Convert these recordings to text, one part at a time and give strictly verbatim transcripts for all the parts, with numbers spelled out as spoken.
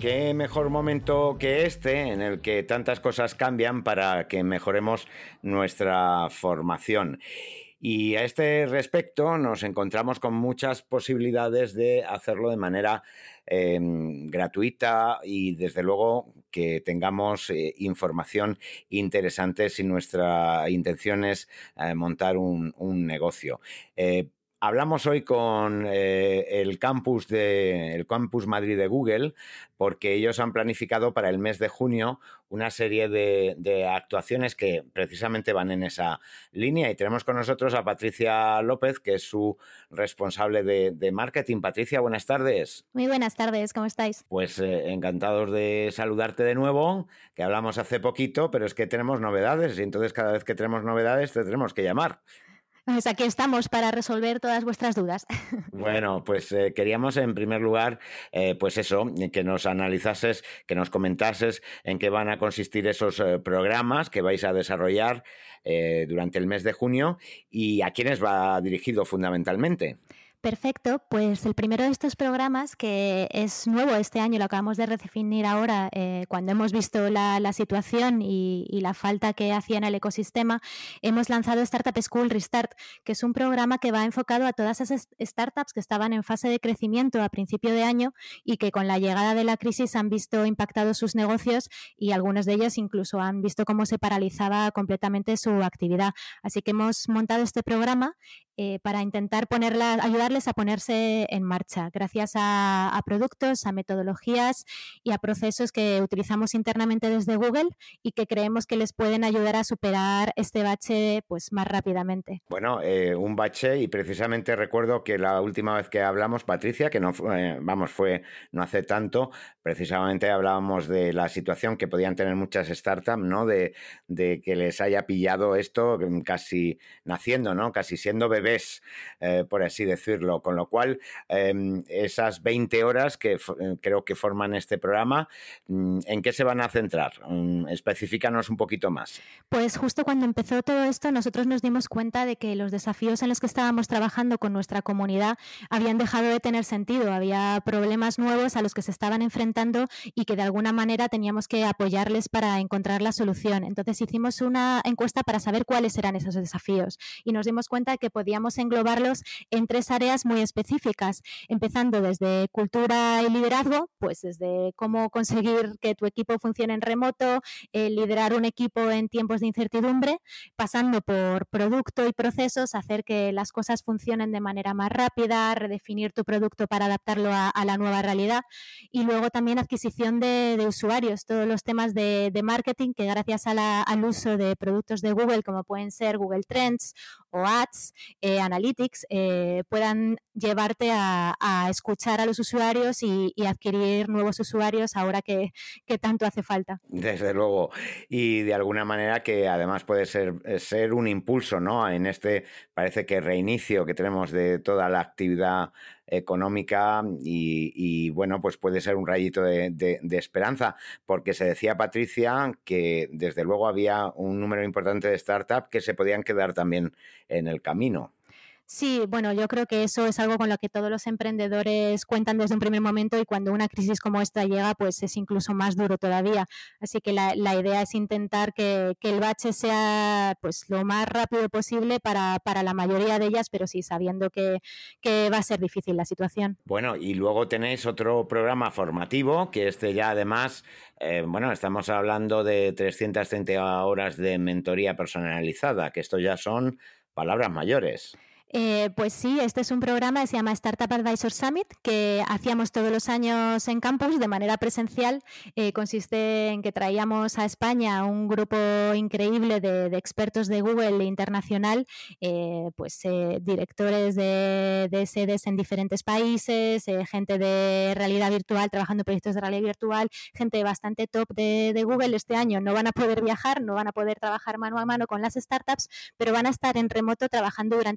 qué mejor momento que este en el que tantas cosas cambian para que mejoremos nuestra formación. Y a este respecto nos encontramos con muchas posibilidades de hacerlo de manera eh, gratuita y desde luego que tengamos eh, información interesante si nuestra intención es eh, montar un, un negocio. Eh, Hablamos hoy con eh, el campus de el Campus Madrid de Google, porque ellos han planificado para el mes de junio una serie de, de actuaciones que precisamente van en esa línea. Y tenemos con nosotros a Patricia López, que es su responsable de, de marketing. Patricia, buenas tardes. Muy buenas tardes, ¿cómo estáis? Pues eh, encantados de saludarte de nuevo, que hablamos hace poquito, pero es que tenemos novedades y entonces cada vez que tenemos novedades te tenemos que llamar. Pues aquí estamos para resolver todas vuestras dudas. Bueno, pues eh, queríamos en primer lugar, eh, pues eso, que nos analizases, que nos comentases en qué van a consistir esos eh, programas que vais a desarrollar eh, durante el mes de junio y a quiénes va dirigido fundamentalmente. Perfecto, pues el primero de estos programas, que es nuevo este año, lo acabamos de redefinir ahora, eh, cuando hemos visto la, la situación y, y la falta que hacía en el ecosistema, hemos lanzado Startup School Restart, que es un programa que va enfocado a todas esas startups que estaban en fase de crecimiento a principio de año y que con la llegada de la crisis han visto impactados sus negocios y algunos de ellos incluso han visto cómo se paralizaba completamente su actividad. Así que hemos montado este programa eh, para intentar ponerla, ayudarles a ponerse en marcha, gracias a, a productos, a metodologías y a procesos que utilizamos internamente desde Google y que creemos que les pueden ayudar a superar este bache pues, más rápidamente. Bueno, eh, un bache y precisamente recuerdo que la última vez que hablamos, Patricia, que no fue, vamos, fue no hace tanto, precisamente hablábamos de la situación que podían tener muchas startups, ¿no? De, de que les haya pillado esto casi naciendo, ¿no? Casi siendo bebés. Bebés, eh, por así decirlo, con lo cual eh, esas veinte horas que eh, creo que forman este programa, ¿en qué se van a centrar? Especifícanos un poquito más. Pues justo cuando empezó todo esto nosotros nos dimos cuenta de que los desafíos en los que estábamos trabajando con nuestra comunidad habían dejado de tener sentido, había problemas nuevos a los que se estaban enfrentando y que de alguna manera teníamos que apoyarles para encontrar la solución. Entonces hicimos una encuesta para saber cuáles eran esos desafíos y nos dimos cuenta que podíamos englobarlos en tres áreas muy específicas, empezando desde cultura y liderazgo, pues desde cómo conseguir que tu equipo funcione en remoto, eh, liderar un equipo en tiempos de incertidumbre, pasando por producto y procesos, hacer que las cosas funcionen de manera más rápida, redefinir tu producto para adaptarlo a, a la nueva realidad y luego también adquisición de, de usuarios, todos los temas de, de marketing que gracias a la, al uso de productos de Google como pueden ser Google Trends o Ads, Eh, Analytics, eh, puedan llevarte a, a escuchar a los usuarios y, y adquirir nuevos usuarios ahora que, que tanto hace falta. Desde luego. Y de alguna manera que además puede ser, ser un impulso, ¿no? En este, parece que reinicio que tenemos de toda la actividad económica y, y bueno, pues puede ser un rayito de, de, de esperanza, porque se decía, Patricia, que desde luego había un número importante de startups que se podían quedar también en el camino. Sí, bueno, yo creo que eso es algo con lo que todos los emprendedores cuentan desde un primer momento y cuando una crisis como esta llega, pues es incluso más duro todavía. Así que la, la idea es intentar que, que el bache sea pues lo más rápido posible para, para la mayoría de ellas, pero sí sabiendo que, que va a ser difícil la situación. Bueno, y luego tenéis otro programa formativo, que este ya además, eh, bueno, estamos hablando de trescientas treinta horas de mentoría personalizada, que esto ya son palabras mayores. Eh, pues sí, este es un programa que se llama Startup Advisor Summit, que hacíamos todos los años en campus de manera presencial. Eh, consiste en que traíamos a España un grupo increíble de, de expertos de Google internacional, eh, pues eh, directores de, de sedes en diferentes países, eh, gente de realidad virtual trabajando en proyectos de realidad virtual, gente bastante top de, de Google. Este año no van a poder viajar, no van a poder trabajar mano a mano con las startups, pero van a estar en remoto trabajando durante todo el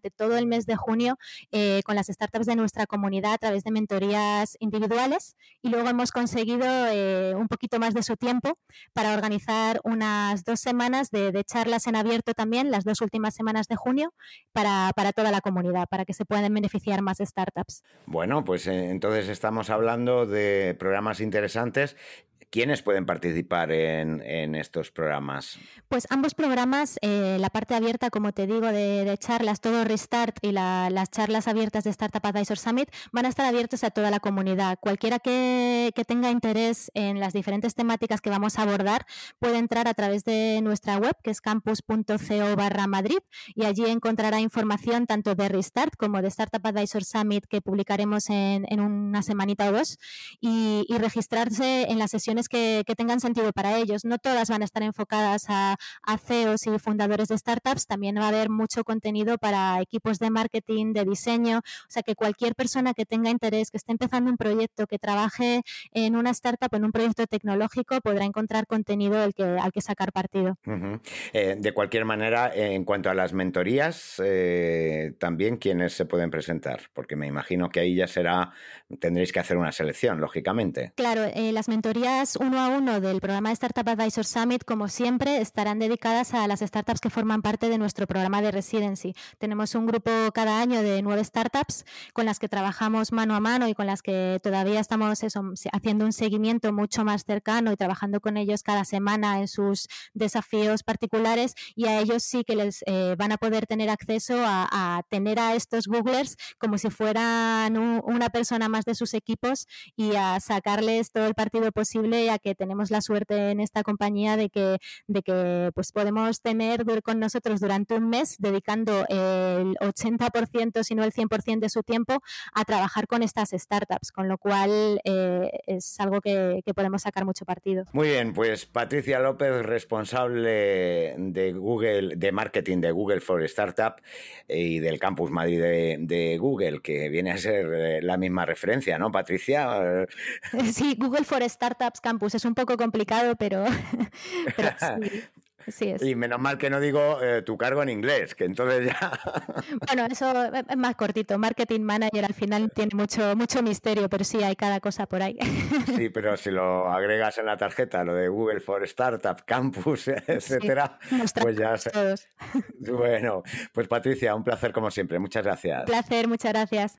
mes de junio eh, con las startups de nuestra comunidad a través de mentorías individuales, y luego hemos conseguido eh, un poquito más de su tiempo para organizar unas dos semanas de, de charlas en abierto también, las dos últimas semanas de junio, para, para toda la comunidad, para que se puedan beneficiar más startups. Bueno, pues eh, entonces estamos hablando de programas interesantes. ¿Quiénes pueden participar en, en estos programas? Pues ambos programas, eh, la parte abierta, como te digo, de, de charlas, todo Restart, y la, las charlas abiertas de Startup Advisor Summit van a estar abiertas a toda la comunidad. Cualquiera que, que tenga interés en las diferentes temáticas que vamos a abordar puede entrar a través de nuestra web, que es campus.co barra Madrid, y allí encontrará información tanto de Restart como de Startup Advisor Summit, que publicaremos en, en una semanita o dos, y, y registrarse en las sesiones Que, que tengan sentido para ellos. No todas van a estar enfocadas a, a C E Os y fundadores de startups, también va a haber mucho contenido para equipos de marketing, de diseño, o sea que cualquier persona que tenga interés, que esté empezando un proyecto, que trabaje en una startup, en un proyecto tecnológico, podrá encontrar contenido al que, al que sacar partido. Uh-huh. Eh, de cualquier manera, eh, en cuanto a las mentorías, eh, también ¿quiénes se pueden presentar? Porque me imagino que ahí ya será, tendréis que hacer una selección, lógicamente. Claro, eh, las mentorías uno a uno del programa de Startup Advisor Summit, como siempre, estarán dedicadas a las startups que forman parte de nuestro programa de Residency. Tenemos un grupo cada año de nueve startups con las que trabajamos mano a mano y con las que todavía estamos eso, haciendo un seguimiento mucho más cercano y trabajando con ellos cada semana en sus desafíos particulares, y a ellos sí que les eh, van a poder tener acceso a, a tener a estos Googlers como si fueran un, una persona más de sus equipos, y a sacarles todo el partido posible, ya que tenemos la suerte en esta compañía de que, de que pues podemos tener con nosotros durante un mes, dedicando el ochenta por ciento, si no el cien por ciento de su tiempo a trabajar con estas startups, con lo cual eh, es algo que, que podemos sacar mucho partido. Muy bien, pues Patricia López, responsable de Google, de marketing de Google for Startup y del Campus Madrid de, de Google, que viene a ser la misma referencia, ¿no, Patricia? Sí, Google for Startups Campus es un poco complicado, pero, pero sí. Sí es. Y menos mal que no digo eh, tu cargo en inglés, que entonces ya... Bueno, eso es más cortito. Marketing Manager al final tiene mucho, mucho misterio, pero sí hay cada cosa por ahí. Sí, pero si lo agregas en la tarjeta, lo de Google for Startup, Campus, etcétera, sí, pues ya... Se... todos. Bueno, pues Patricia, un placer como siempre. Muchas gracias. Un placer, muchas gracias.